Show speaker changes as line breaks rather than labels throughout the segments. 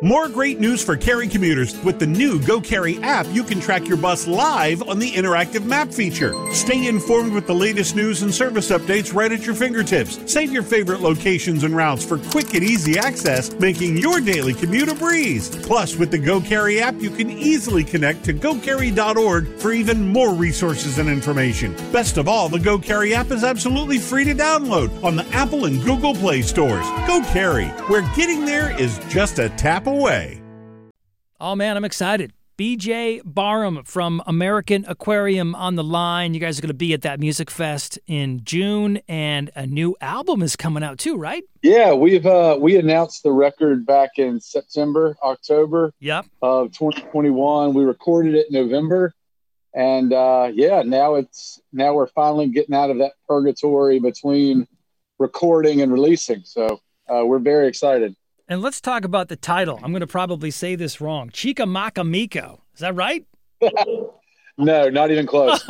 More great news for Cary commuters. With the new GoCarry app, you can track your bus live on the interactive map feature. Stay informed with the latest news and service updates right at your fingertips. Save your favorite locations and routes for quick and easy access, making your daily commute a breeze. Plus, with the GoCarry app, you can easily connect to GoCarry.org for even more resources and information. Best of all, the GoCarry app is absolutely free to download on the Apple and Google Play stores. GoCarry, where getting there is just a tap away.
Oh, man, I'm excited. BJ Barham from American Aquarium on the line. You guys are going to be at that music fest in June, and a new album is coming out too, right?
Yeah, we announced the record back in October of 2021. We recorded it in November, and now we're finally getting out of that purgatory between recording and releasing. So we're very excited.
And let's talk about the title. I'm going to probably say this wrong. Chicamacomico. Is that right?
No, not even close.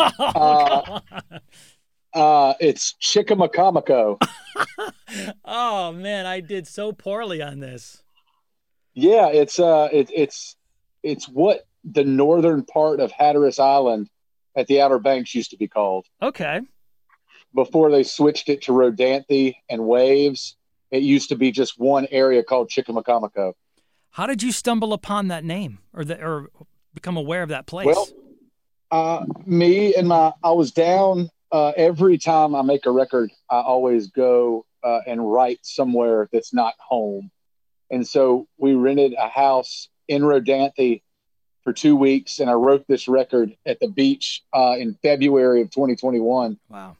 It's Chicamacomico.
Oh man, I did so poorly on this.
Yeah, it's what the northern part of Hatteras Island at the Outer Banks used to be called.
Okay.
Before they switched it to Rodanthe and Waves. It used to be just one area called Chicamacomico.
How did you stumble upon that name or become aware of that place?
Well, I was down every time I make a record, I always go and write somewhere that's not home. And so we rented a house in Rodanthe for 2 weeks, and I wrote this record at the beach in February of 2021.
Wow.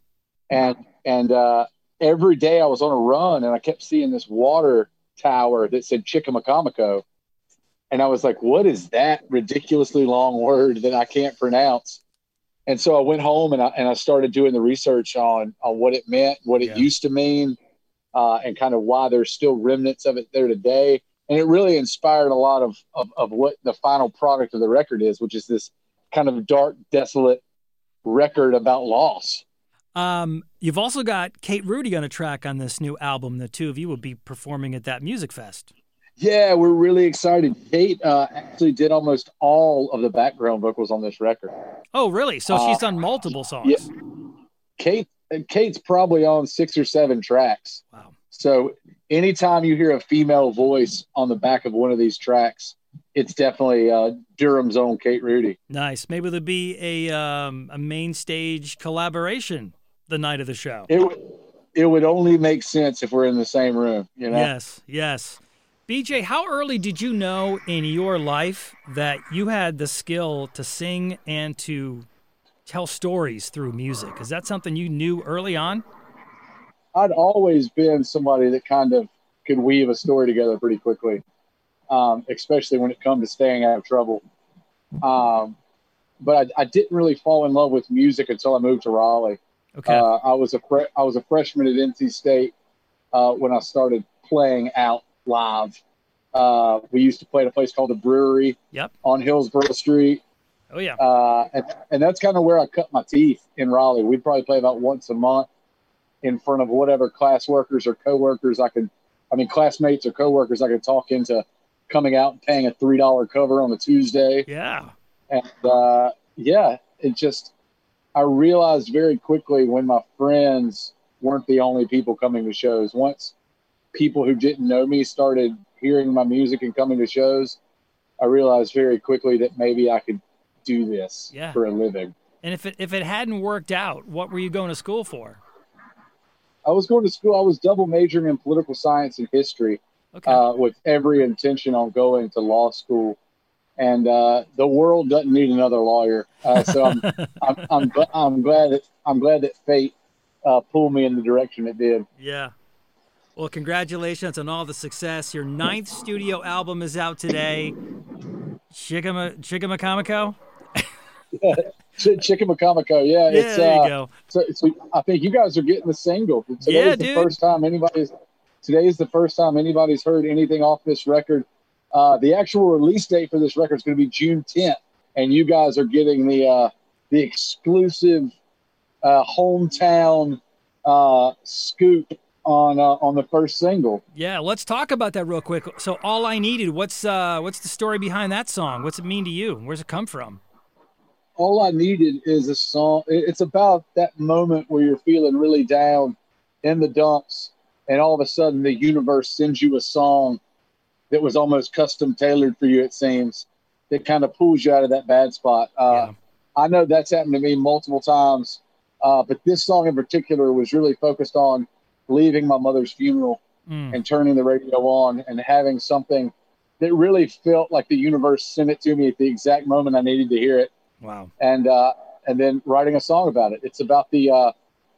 And every day I was on a run, and I kept seeing this water tower that said Chicamacomico. And I was like, what is that ridiculously long word that I can't pronounce? And so I went home and I started doing the research on what it meant, what it used to mean, and kind of why there's still remnants of it there today. And it really inspired a lot of what the final product of the record is, which is this kind of dark, desolate record about loss.
You've also got Kate Rudy on a track on this new album. The two of you will be performing at that music fest.
Yeah, we're really excited. Kate actually did almost all of the background vocals on this record.
Oh, really? So she's done multiple songs.
Yeah. Kate's probably on 6 or 7 tracks.
Wow.
So anytime you hear a female voice on the back of one of these tracks, it's definitely Durham's own Kate Rudy.
Nice. Maybe there'll be a main stage collaboration the night of the show.
It would only make sense if we're in the same room, you know?
Yes. BJ, how early did you know in your life that you had the skill to sing and to tell stories through music? Is that something you knew early on?
I'd always been somebody that kind of could weave a story together pretty quickly, especially when it comes to staying out of trouble. But I didn't really fall in love with music until I moved to Raleigh.
Okay.
I was a freshman at NC State when I started playing out live. We used to play at a place called the Brewery on Hillsborough Street.
Oh, yeah.
And that's kind of where I cut my teeth in Raleigh. We'd probably play about once a month in front of whatever classworkers or coworkers classmates or coworkers I could talk into coming out and paying a $3 cover on a Tuesday.
Yeah.
And I realized very quickly when my friends weren't the only people coming to shows. Once people who didn't know me started hearing my music and coming to shows, I realized very quickly that maybe I could do this for a living.
And if it hadn't worked out, what were you going to school for?
I was going to school. I was double majoring in political science and history, with every intention on going to law school. And the world doesn't need another lawyer, so I'm glad that fate pulled me in the direction it did.
Yeah. Well, congratulations on all the success. Your 9th studio album is out today. Chicamacomico?
Chicamacomico, yeah.
Yeah, there you go.
So I think you guys are getting the single. Today is the first time anybody's heard anything off this record. The actual release date for this record is going to be June 10th, and you guys are getting the exclusive hometown scoop on the first single.
Yeah, let's talk about that real quick. So, All I Needed, what's the story behind that song? What's it mean to you? Where's it come from?
All I Needed is a song. It's about that moment where you're feeling really down in the dumps, and all of a sudden the universe sends you a song that was almost custom tailored for you, it seems, that kind of pulls you out of that bad spot. I know that's happened to me multiple times, but this song in particular was really focused on leaving my mother's funeral and turning the radio on and having something that really felt like the universe sent it to me at the exact moment I needed to hear it.
Wow.
And then writing a song about it. It's about the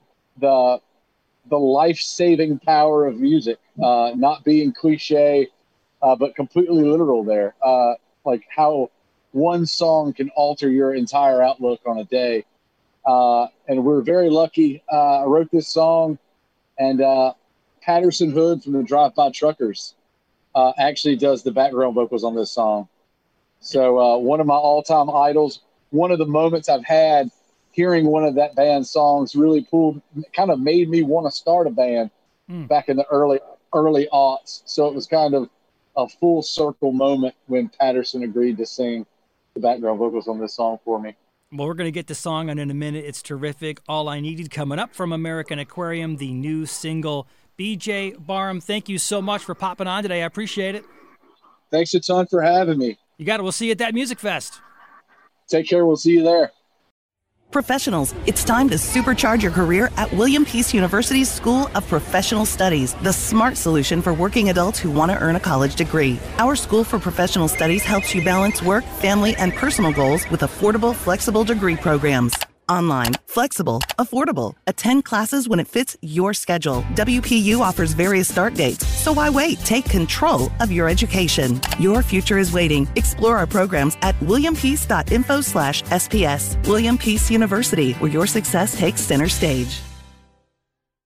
life-saving power of music, not being cliche, but completely literal there. Like how one song can alter your entire outlook on a day. And we're very lucky. I wrote this song, and Patterson Hood from the Drive-By Truckers actually does the background vocals on this song. So one of my all-time idols, one of the moments I've had hearing one of that band's songs really kind of made me want to start a band back in the early aughts. So it was kind of a full circle moment when Patterson agreed to sing the background vocals on this song for me.
Well, we're going to get the song on in a minute. It's terrific. All I Needed coming up from American Aquarium, the new single. BJ Barham, thank you so much for popping on today. I appreciate it.
Thanks a ton for having me.
You got it. We'll see you at that Music Fest.
Take care. We'll see you there.
Professionals, it's time to supercharge your career at William Peace University's School of Professional Studies, the smart solution for working adults who want to earn a college degree. Our School for Professional Studies helps you balance work, family, and personal goals with affordable, flexible degree programs. Online, flexible, affordable. Attend classes when it fits your schedule. WPU offers various start dates, so why wait? Take control of your education. Your future is waiting. Explore our programs at williampeace.info/SPS. William Peace University, where your success takes center stage.